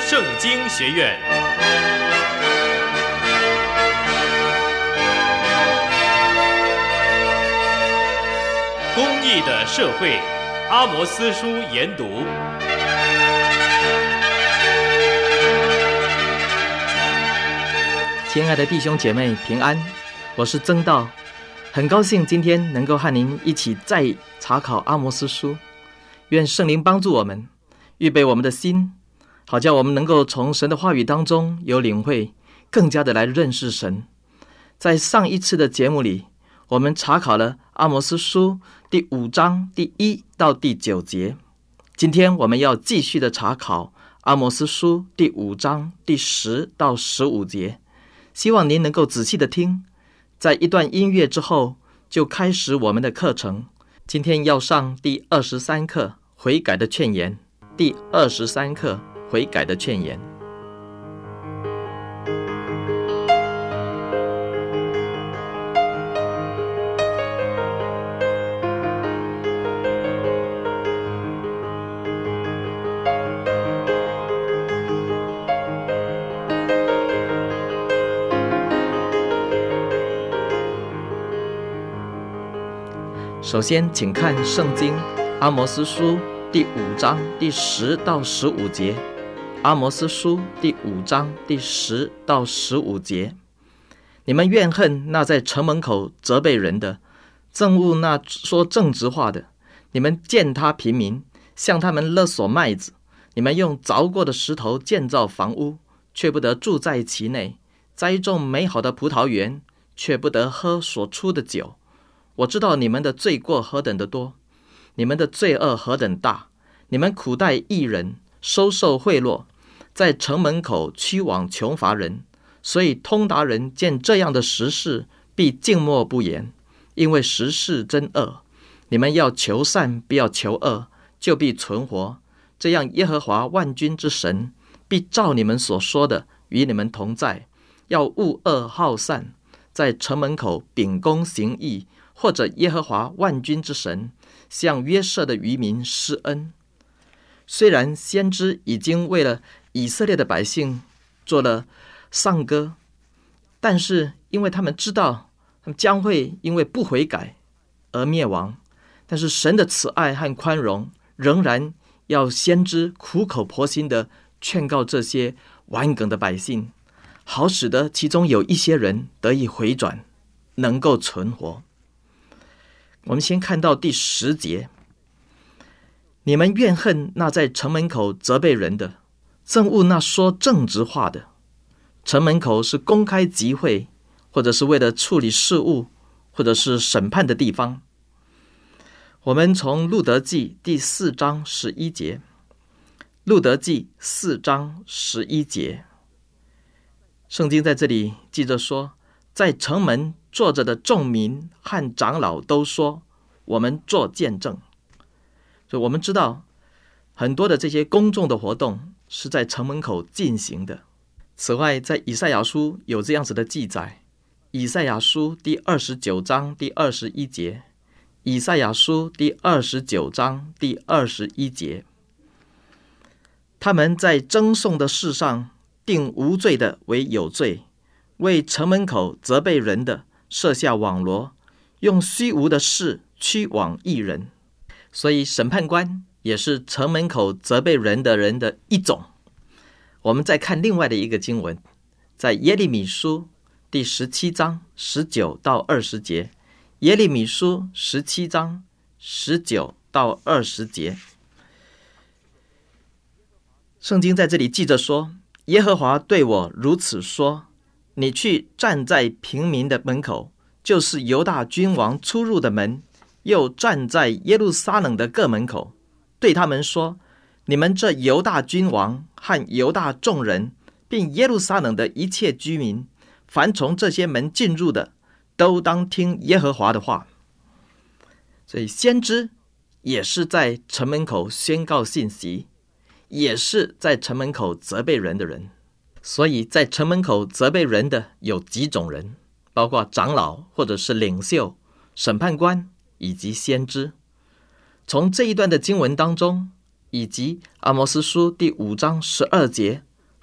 圣经学院。公益的社会，阿摩司书研读。 亲爱的弟兄姐妹平安，我是曾道，很高兴今天能够和您一起再查考阿摩司书。愿圣灵帮助我们，预备我们的心，好叫我们能够从神的话语当中有领会，更加的来认识神。在上一次的节目里，我们查考了阿摩司书第5章第1到第9节。今天我们要继续的查考阿摩司书第5章第10到15节。希望您能够仔细的听，在一段音乐之后就开始我们的课程。今天要上第23课悔改的劝言，第23课悔改的劝言。首先请看圣经阿摩司书第5章第10到15节。阿摩司书第5章第10到15节。你们怨恨那在城门口责备人的，憎恶那说正直话的。你们践踏平民，向他们勒索麦子。你们用凿过的石头建造房屋，却不得住在其内；栽种美好的葡萄园，却不得喝所出的酒。我知道你们的罪过何等的多，你们的罪恶何等大。你们苦待义人，收受贿赂，在城门口屈枉穷乏人。所以通达人见这样的实事，必静默不言，因为实事真恶。你们要求善，不要求恶，就必存活。这样耶和华万军之神必照你们所说的与你们同在。要恶恶好善，在城门口秉公行义，或者耶和华万军之神向约瑟的余民施恩。虽然先知已经为了以色列的百姓做了丧歌，但是因为他们知道他们将会因为不悔改而灭亡，但是神的慈爱和宽容仍然要先知苦口婆心的劝告这些顽梗的百姓，好使得其中有一些人得以回转，能够存活。我们先看到第10节。你们怨恨那在城门口责备人的，憎恶那说正直话的。城门口是公开集会，或者是为了处理事务，或者是审判的地方。我们从路德记第4章11节。路德记4章11节，圣经在这里记着说，在城门坐着的众民和长老都说，我们做见证。所以我们知道很多的这些公众的活动是在城门口进行的。此外，在以赛亚书有这样子的记载，以赛亚书第29章第21节。以赛亚书第29章第21节。他们在争讼的事上定无罪的为有罪，为城门口责备人的设下网罗，用虚无的事屈枉义人。所以审判官也是城门口责备人的一种。我们再看另外的一个经文，在耶利米书第17章19到20节。耶利米书17章19到20节。圣经在这里记着说，耶和华对我如此说，你去站在平民的门口，就是犹大君王出入的门，又站在耶路撒冷的各门口，对他们说，你们这犹大君王和犹大众人，并耶路撒冷的一切居民，凡从这些门进入的，都当听耶和华的话。所以先知也是在城门口宣告信息，也是在城门口责备人的人。所以在城门口责备人的有几种人，包括长老或者是领袖、审判官以及先知。从这一段的经文当中，以及阿摩司书第5章12节，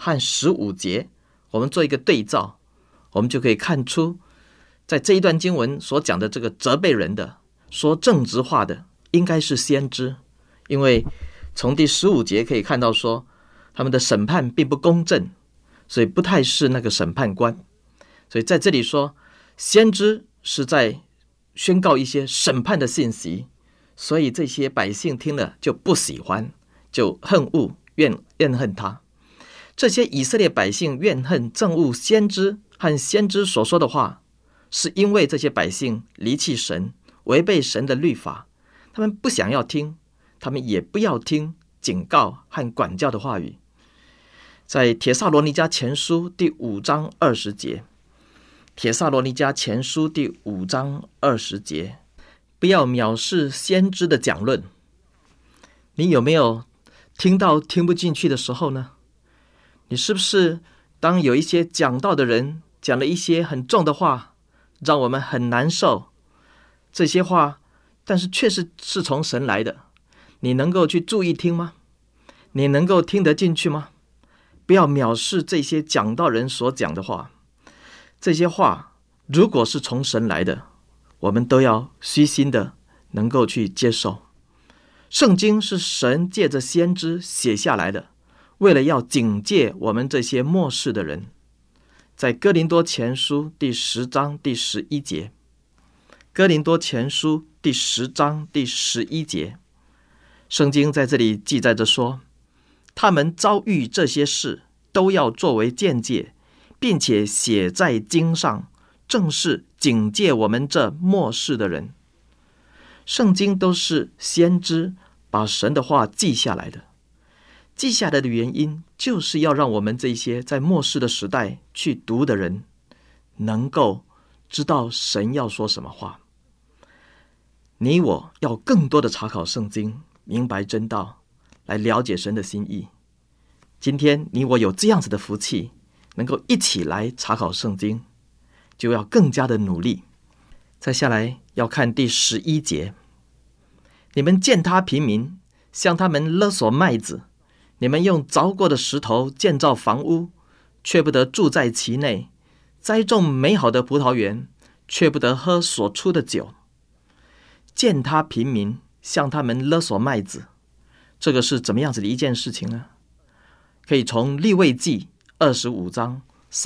和15节，我们做一个对照，我们就可以看出，在这一段经文所讲的这个责备人的、说正直话的，应该是先知，因为从第15节可以看到说，他们的审判并不公正，所以不太是那个审判官。所以在这里说，先知是在宣告一些审判的信息，所以这些百姓听了就不喜欢，就恨恶怨恨他。这些以色列百姓怨恨憎恶先知和先知所说的话，是因为这些百姓离弃神，违背神的律法，他们不想要听，他们也不要听警告和管教的话语。在帖撒罗尼迦前书第5章20节，帖撒罗尼迦前书第5章20节，不要藐视先知的讲论。你有没有听到听不进去的时候呢？你是不是当有一些讲道的人讲了一些很重的话，让我们很难受，这些话但是确实是从神来的，你能够去注意听吗？你能够听得进去吗？不要藐视这些讲道人所讲的话，这些话如果是从神来的，我们都要虚心的能够去接受。圣经是神借着先知写下来的，为了要警戒我们这些末世的人。在哥林多前书第10章第11节，哥林多前书第10章第11节，圣经在这里记载着说，他们遭遇这些事都要作为鉴戒，并且写在经上，正是警戒我们这末世的人。圣经都是先知把神的话记下来的，记下来的原因就是要让我们这些在末世的时代去读的人能够知道神要说什么话。你我要更多的查考圣经，明白真道，来了解神的心意。今天你我有这样子的福气，能够一起来查考圣经，就要更加的努力。再下来要看第11节，你们践踏平民，向他们勒索麦子，你们用凿过的石头建造房屋，却不得住在其内，栽种美好的葡萄园，却不得喝所出的酒。践踏平民，向他们勒索麦子，这个是怎么样子的一件事情呢？可以从利未记25章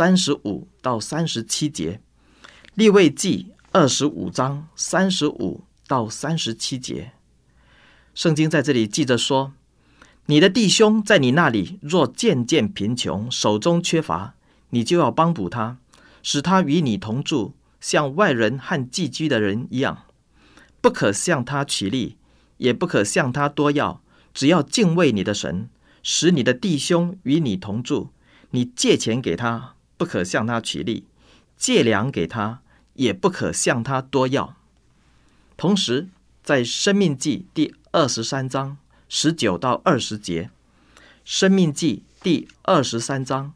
35到37节，利未记25章35到37节，圣经在这里记着说，你的弟兄在你那里若渐渐贫穷，手中缺乏，你就要帮补他，使他与你同住，像外人和寄居的人一样，不可向他取利，也不可向他多要，只要敬畏你的神，使你的弟兄与你同住。你借钱给他，不可向他取利，借粮给他，也不可向他多要。同时在申命记第23章19到20节，申命记第23章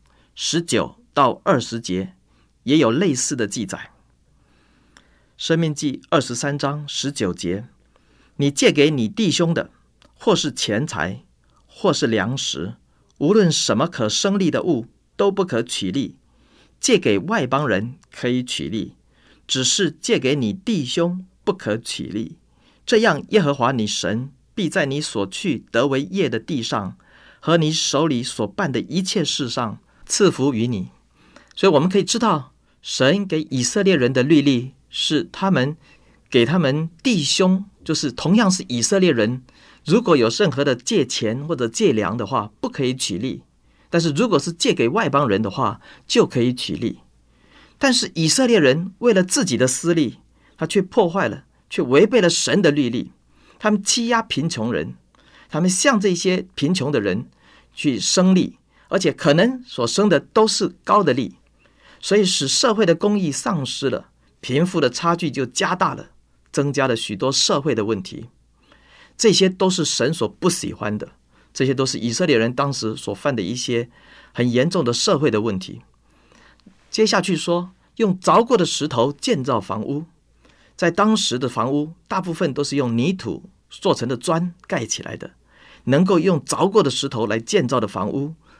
19到20节也有类似的记载。申命记23章19节，你借给你弟兄的，或是钱财，或是粮食，无论什么可生利的物，都不可取利。借给外邦人可以取利，只是借给你弟兄不可取利。这样耶和华你神必在你所去得为业的地上，和你手里所办的一切事上赐福于你。所以我们可以知道，神给以色列人的律例是他们给他们弟兄，就是同样是以色列人，如果有任何的借钱或者借粮的话，不可以取利。但是如果是借给外邦人的话，就可以取利。但是以色列人为了自己的私利，他却破坏了，却违背了神的律例。他们欺压贫穷人，他们向这些贫穷的人去生利，而且可能所生的都是高的利，所以使社会的公义丧失了，贫富的差距就加大了，增加了许多社会的问题。这些都是神所不喜欢的，这些都是以色列人当时所犯的一些很严重的社会的问题。接下去说，用凿过的石头建造房屋。在当时的房屋大部分都是用泥土做成的砖盖起来的，能够用凿过的石头来建造的房屋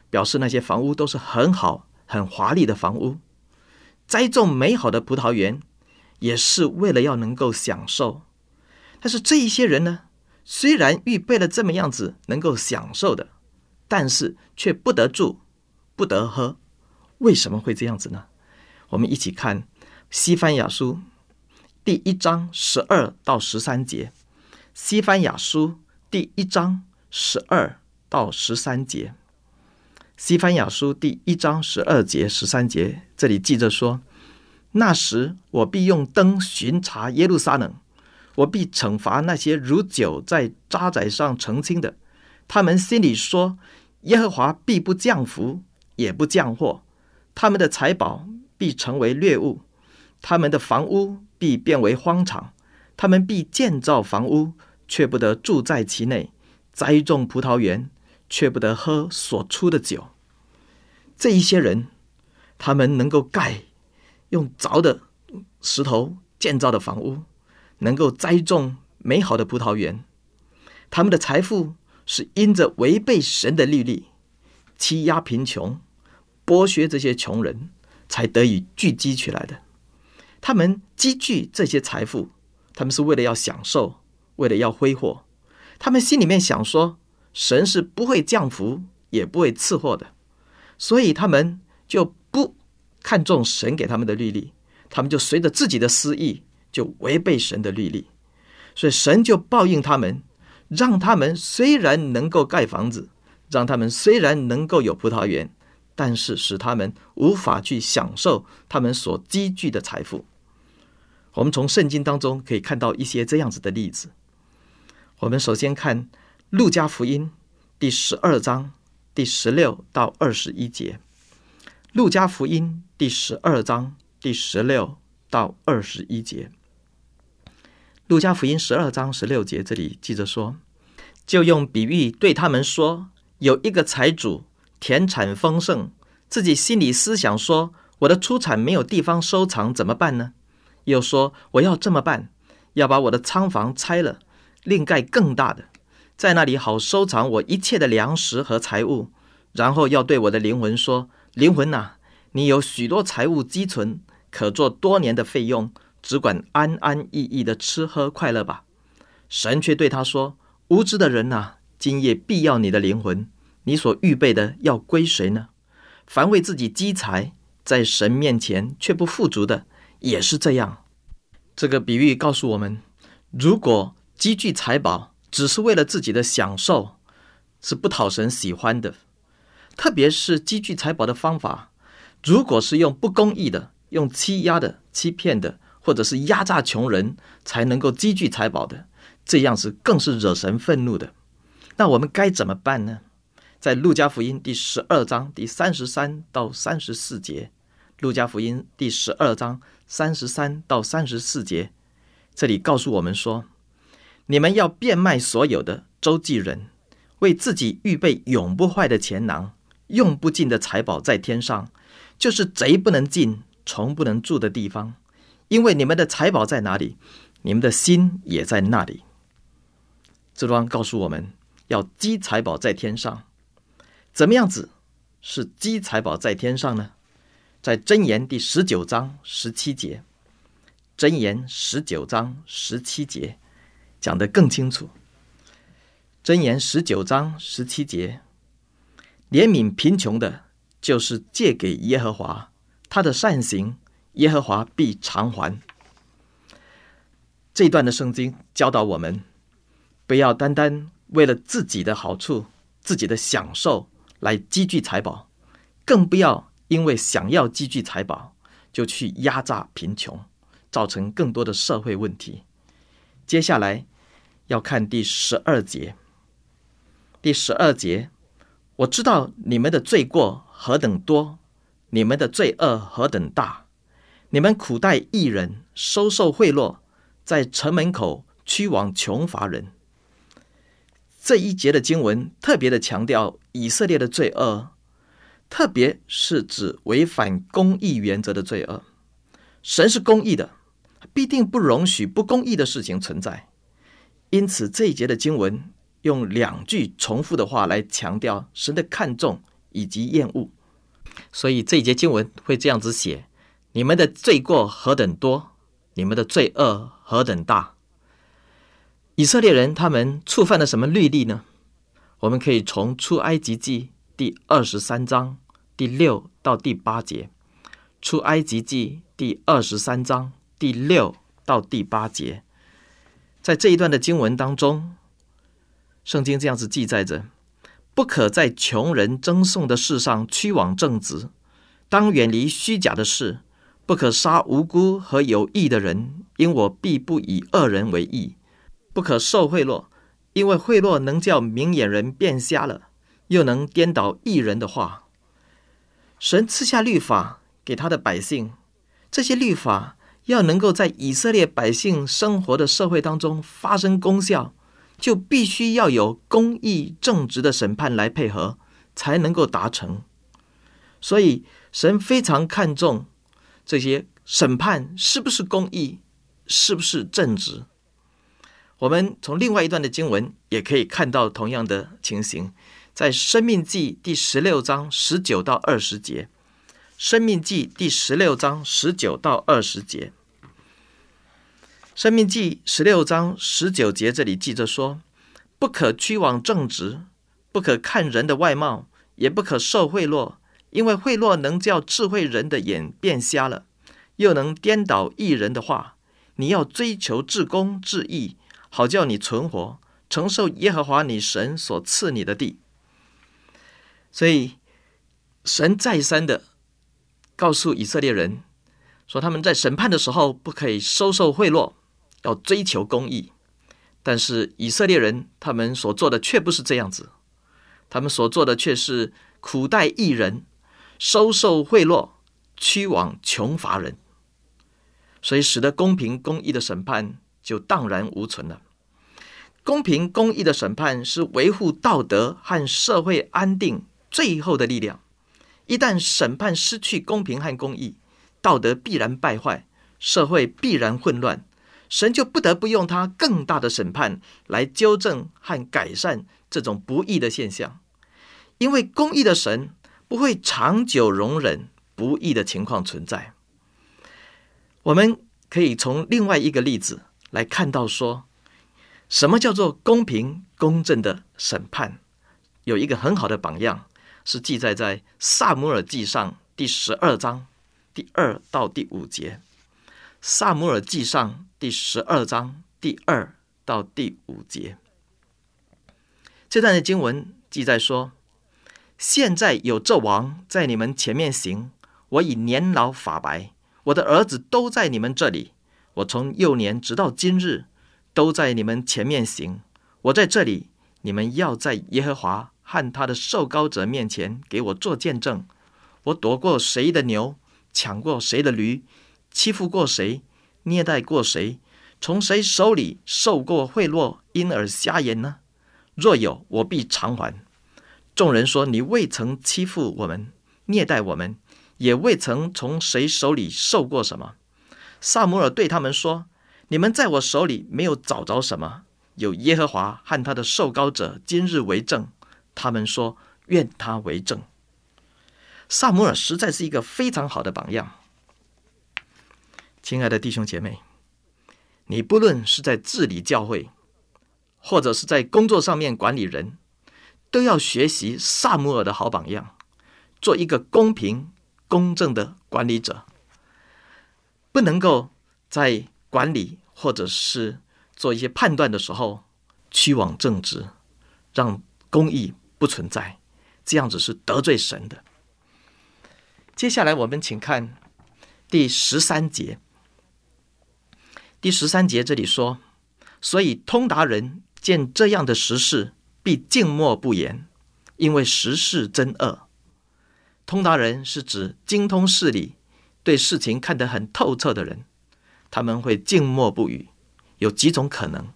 表示那些房屋都是很好很华丽的房屋。栽种美好的葡萄园也是为了要能够享受。但是这一些人呢，虽然预备了这么样子能够享受的，但是却不得住不得喝。为什么会这样子呢？我们一起看西番雅书第1章12到13节。西番雅书第1章12到13节。西番雅书第1章12节13节，这里记着说，那时我必用灯巡查耶路撒冷，我必惩罚那些如酒在渣滓上澄清的。他们心里说，耶和华必不降福，也不降祸，他们的财宝必成为掠物，他们的房屋必变为荒场，他们必建造房屋，却不得住在其内，栽种葡萄园，却不得喝所出的酒。这一些人，他们能够盖用凿的石头建造的房屋，能够栽种美好的葡萄园，他们的财富是因着违背神的律例，欺压贫穷，剥削这些穷人，才得以聚集起来的。他们积聚这些财富，他们是为了要享受，为了要挥霍。他们心里面想说，神是不会降福，也不会赐祸的，所以他们就不看重神给他们的律例，他们就随着自己的私意，就违背神的律例。所以神就报应他们，让他们虽然能够盖房子，让他们虽然能够有葡萄园，但是使他们无法去享受他们所积聚的财富。我们从圣经当中可以看到一些这样子的例子。我们首先看路加福音第12章第16到21节。路加福音第12章第16到21节。路加福音12章16节，这里记着说，就用比喻对他们说，有一个财主田产丰盛，自己心里思想说，我的出产没有地方收藏，怎么办呢？又说，我要这么办，要把我的仓房拆了，另盖更大的，在那里好收藏我一切的粮食和财物。然后要对我的灵魂说，灵魂啊，你有许多财物积存，可做多年的费用，只管安安逸逸的吃喝快乐吧。神却对他说，无知的人啊，今夜必要你的灵魂，你所预备的要归谁呢？凡为自己积财，在神面前却不富足的，也是这样。这个比喻告诉我们，如果积聚财宝只是为了自己的享受，是不讨神喜欢的。特别是积聚财宝的方法，如果是用不公义的，用欺压的、欺骗的，或者是压榨穷人才能够积聚财宝的，这样子更是惹神愤怒的。那我们该怎么办呢？在路加福音第12章第33到34节。路加福音第12章33到34节，这里告诉我们说，你们要变卖所有的，周济人，为自己预备永不坏的钱囊，用不尽的财宝在天上，就是贼不能进，虫不能住的地方。因为你们的财宝在哪里，你们的心也在那里。这段告诉我们要积财宝在天上。怎么样子是积财宝在天上呢？在箴言第19章17节，箴言19章17节讲得更清楚。箴言19章17节，怜悯贫穷的，就是借给耶和华，他的善行，耶和华必偿还。这一段的圣经教导我们，不要单单为了自己的好处、自己的享受来积聚财宝，更不要因为想要积聚财宝就去压榨贫穷，造成更多的社会问题。接下来要看第12节。第12节，我知道你们的罪过何等多，你们的罪恶何等大。你们苦待义人，收受贿赂，在城门口驱往穷乏人。这一节的经文特别的强调以色列的罪恶，特别是指违反公义原则的罪恶。神是公义的，必定不容许不公义的事情存在。因此这一节的经文用2句重复的话来强调神的看重以及厌恶。所以这一节经文会这样子写：你们的罪过何等多，你们的罪恶何等大。以色列人他们触犯了什么律例呢？我们可以从出埃及记第23章第6到第8节，出埃及记第23章第6到第8节。在这一段的经文当中，圣经这样子记载着：不可在穷人争讼的事上屈枉正直，当远离虚假的事，不可杀无辜和有义的人，因我必不以恶人为义。不可受贿赂，因为贿赂能叫明眼人变瞎了，又能颠倒义人的话。神赐下律法给他的百姓，这些律法要能够在以色列百姓生活的社会当中发生功效，就必须要有公义正直的审判来配合，才能够达成。所以神非常看重这些审判是不是公义，是不是正直。我们从另外一段的经文也可以看到同样的情形，在申命记第16章19到20节。申命记第16章19到20节。申命记16章19节这里记着说：不可屈枉正直，不可看人的外貌，也不可受贿赂，因为贿赂能叫智慧人的眼变瞎了，又能颠倒义人的话。你要追求至公至义，好叫你存活，承受耶和华你神所赐你的地。所以神再三的告诉以色列人说，他们在审判的时候不可以收受贿赂，要追求公义。但是以色列人他们所做的却不是这样子，他们所做的却是苦待义人，收受贿赂，屈枉穷乏人，所以使得公平公义的审判就荡然无存了。公平公义的审判是维护道德和社会安定最后的力量。一旦审判失去公平和公义，道德必然败坏，社会必然混乱，神就不得不用他更大的审判来纠正和改善这种不义的现象。因为公义的神不会长久容忍不义的情况存在。我们可以从另外一个例子来看到说，什么叫做公平公正的审判。有一个很好的榜样是记载在撒母耳记上第12章第2到第5节。撒母耳记上第12章第2到第5节。这段的经文记载说：现在有这王在你们前面行，我已年老发白，我的儿子都在你们这里，我从幼年直到今日都在你们前面行。我在这里，你们要在耶和华和他的受膏者面前给我做见证。我夺过谁的牛，抢过谁的驴，欺负过谁，虐待过谁，从谁手里受过贿赂，因而瞎眼呢？若有，我必偿还。众人说：你未曾欺负我们，虐待我们，也未曾从谁手里受过什么。撒母耳对他们说：你们在我手里没有找着什么，有耶和华和他的受膏者今日为证。他们说：愿他为证。撒母耳实在是一个非常好的榜样。亲爱的弟兄姐妹，你不论是在治理教会，或者是在工作上面管理人，都要学习撒母耳的好榜样，做一个公平公正的管理者。不能够在管理或者是做一些判断的时候屈枉正直，让公义不存在，这样子是得罪神的。接下来我们请看第13节。第13节这里说：所以通达人见这样的实事，必静默不言，因为实事真恶。通达人是指精通事理，对事情看得很透彻的人，他们会静默不语。有几种可能：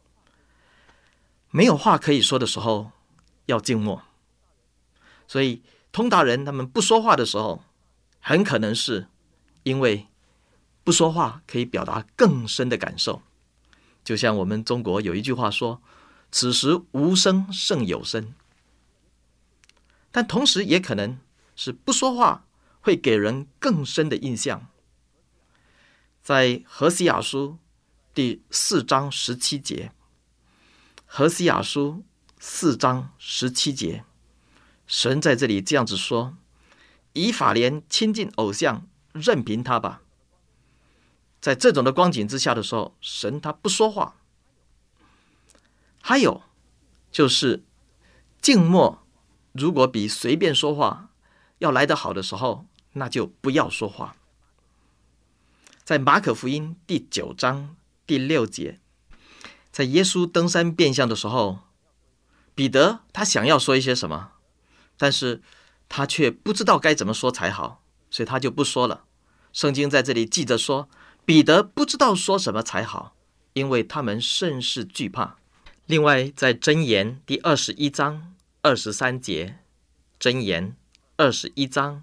没有话可以说的时候要静默，所以通达人他们不说话的时候，很可能是因为不说话可以表达更深的感受。就像我们中国有一句话说：此时无声胜有声。 但同时也可能是不说话会给人更深的印象。在何西阿书第4章17节，何西阿书4章17节，神在这里这样子说：以法莲亲近偶像，任凭他吧。在这种的光景之下的时候，神他不说话。还有就是静默，如果比随便说话要来得好的时候，那就不要说话。在马可福音第9章第6节，在耶稣登山变相的时候，彼得他想要说一些什么，但是他却不知道该怎么说才好，所以他就不说了。圣经在这里记着说，彼得不知道说什么才好，因为他们甚是惧怕。另外在箴言第21章23节，箴言21章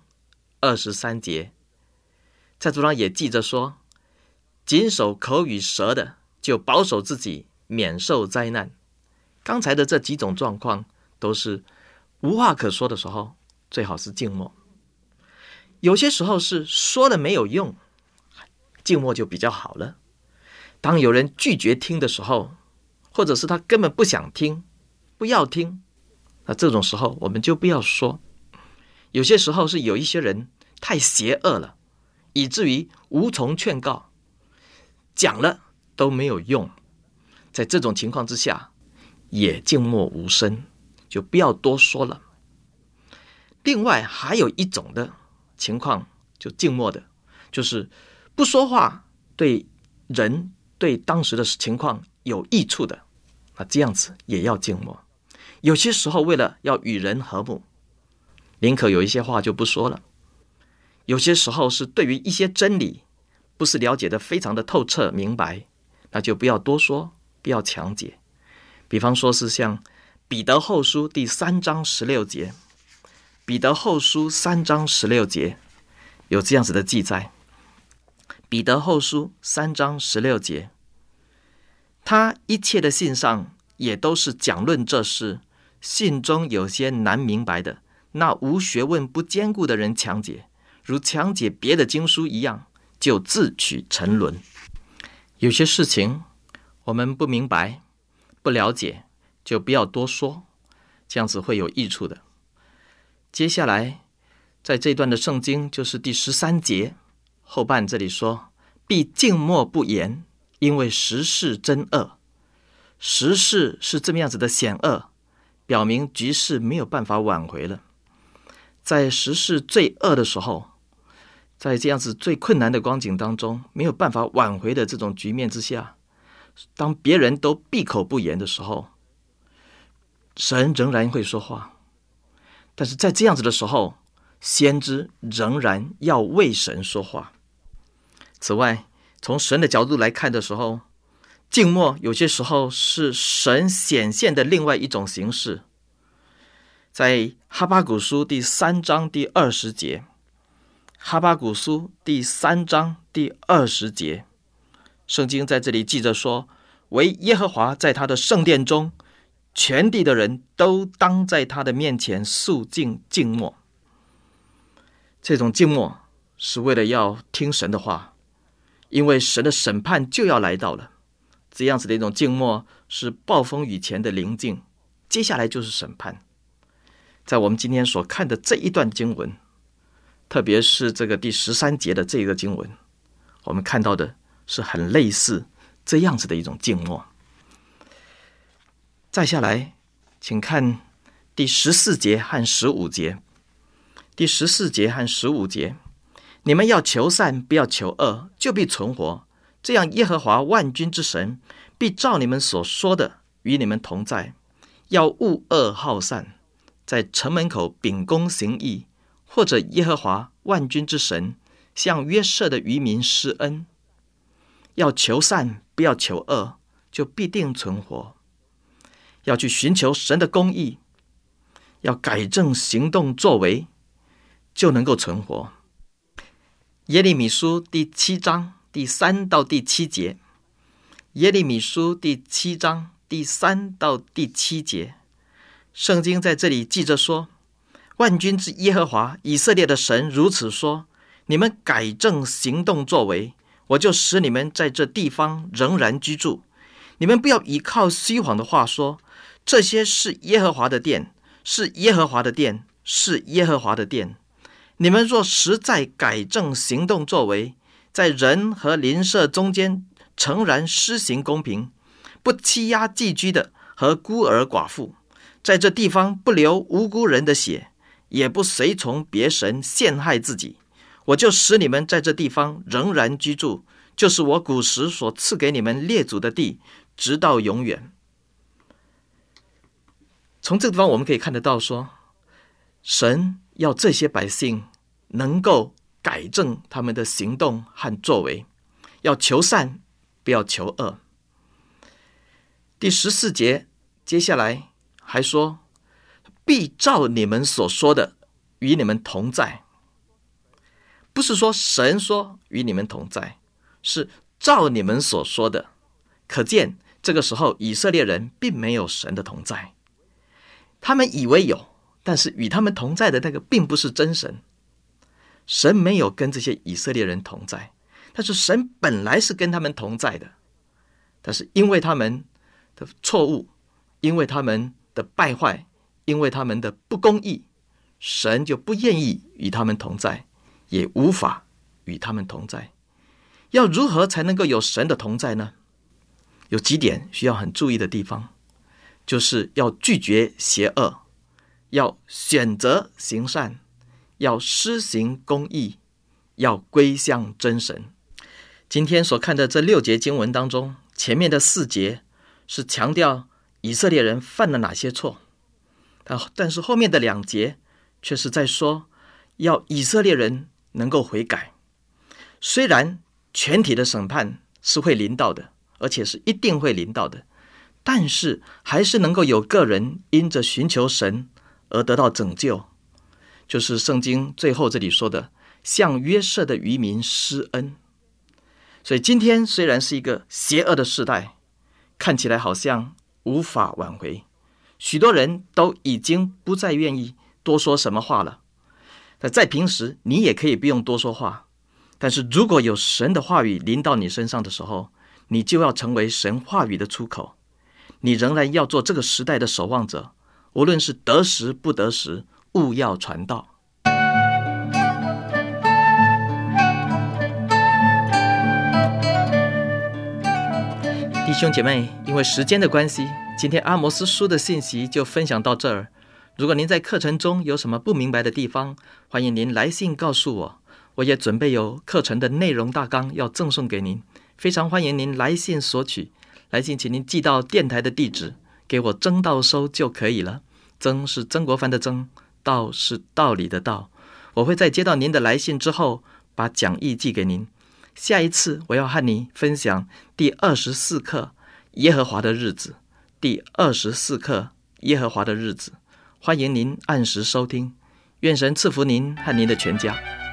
23节，在主上也记着说，谨守口与舌的，就保守自己免受灾难。刚才的这几种状况都是无话可说的时候，最好是静默。有些时候是说了没有用，静默就比较好了。当有人拒绝听的时候，或者是他根本不想听，不要听，那这种时候我们就不要说。有些时候是有一些人太邪恶了，以至于无从劝告，讲了都没有用。在这种情况之下，也静默无声，就不要多说了。另外还有一种的情况，就静默的，就是不说话对人对当时的情况有益处的，那这样子也要静默。有些时候为了要与人和睦，宁可有一些话就不说了。有些时候是对于一些真理不是了解的非常的透彻明白，那就不要多说，不要强解。比方说是像彼得后书第3章16节，彼得后书3章16节有这样子的记载。彼得后书3章16节，他一切的信上也都是讲论这事，信中有些难明白的，那无学问不坚固的人强解，如强解别的经书一样，就自取沉沦。有些事情我们不明白不了解，就不要多说，这样子会有益处的。接下来在这段的圣经就是第13节后半，这里说必静默不言，因为时势真恶。时势是这么样子的险恶，表明局势没有办法挽回了。在时势最恶的时候，在这样子最困难的光景当中，没有办法挽回的这种局面之下，当别人都闭口不言的时候，神仍然会说话。但是在这样子的时候，先知仍然要为神说话。此外，从神的角度来看的时候，静默有些时候是神显现的另外一种形式。在哈巴谷书第3章第20节，哈巴谷书第3章第20节，圣经在这里记着说，唯耶和华在他的圣殿中，全地的人都当在他的面前肃静静默。这种静默是为了要听神的话，因为神的审判就要来到了。这样子的一种静默是暴风雨前的宁静，接下来就是审判。在我们今天所看的这一段经文，特别是这个第13节的这个经文，我们看到的是很类似这样子的一种静默。再下来请看第14节和15节。第14节和15节，你们要求善，不要求恶，就必存活。这样耶和华万军之神必照你们所说的与你们同在。要恶恶好善，在城门口秉公行义，或者耶和华万军之神向约瑟的渔民施恩。要求善，不要求恶，就必定存活。要去寻求神的公义，要改正行动作为，就能够存活。耶利米书第7章第3到第7节，耶利米书第7章第3到第7节，圣经在这里记着说， 万军之耶和华以色列的神如此说：你们改正行动作为，我就使你们在这地方仍然居住。你们不要依靠虚谎的话说，这些是耶和华的殿，是耶和华的殿，是耶和华的殿。你们若实在改正行动作为，在人和邻舍中间诚然施行公平，不欺压寄居的和孤儿寡妇，在这地方不流无辜人的血，也不随从别神陷害自己，我就使你们在这地方仍然居住，就是我古时所赐给你们列祖的地，直到永远。从这个地方我们可以看得到说，神要这些百姓能够改正他们的行动和作为，要求善，不要求恶。第14节接下来还说，必照你们所说的与你们同在。不是说神说与你们同在，是照你们所说的。可见这个时候以色列人并没有神的同在，他们以为有，但是与他们同在的那个并不是真神。神没有跟这些以色列人同在，但是神本来是跟他们同在的，但是因为他们的错误，因为他们的败坏，因为他们的不公义，神就不愿意与他们同在，也无法与他们同在。要如何才能够有神的同在呢？有几点需要很注意的地方，就是要拒绝邪恶，要选择行善，要施行公义，要归向真神。今天所看的这6节经文当中，前面的4节是强调以色列人犯了哪些错，但是后面的2节却是在说要以色列人能够悔改。虽然全体的审判是会临到的，而且是一定会临到的，但是还是能够有个人因着寻求神而得到拯救，就是圣经最后这里说的，向约瑟的余民施恩。所以今天虽然是一个邪恶的时代，看起来好像无法挽回，许多人都已经不再愿意多说什么话了。但在平时你也可以不用多说话，但是如果有神的话语临到你身上的时候，你就要成为神话语的出口，你仍然要做这个时代的守望者，无论是得时不得时，务要传道。弟兄姐妹，因为时间的关系，今天阿摩斯书的信息就分享到这儿。如果您在课程中有什么不明白的地方，欢迎您来信告诉我，我也准备有课程的内容大纲要赠送给您，非常欢迎您来信索取。来信请您寄到电台的地址，给我曾道收就可以了。曾是曾国藩的曾，道是道理的道。我会在接到您的来信之后，把讲义寄给您。下一次我要和你分享第24课耶和华的日子，第24课耶和华的日子。欢迎您按时收听，愿神赐福您和您的全家。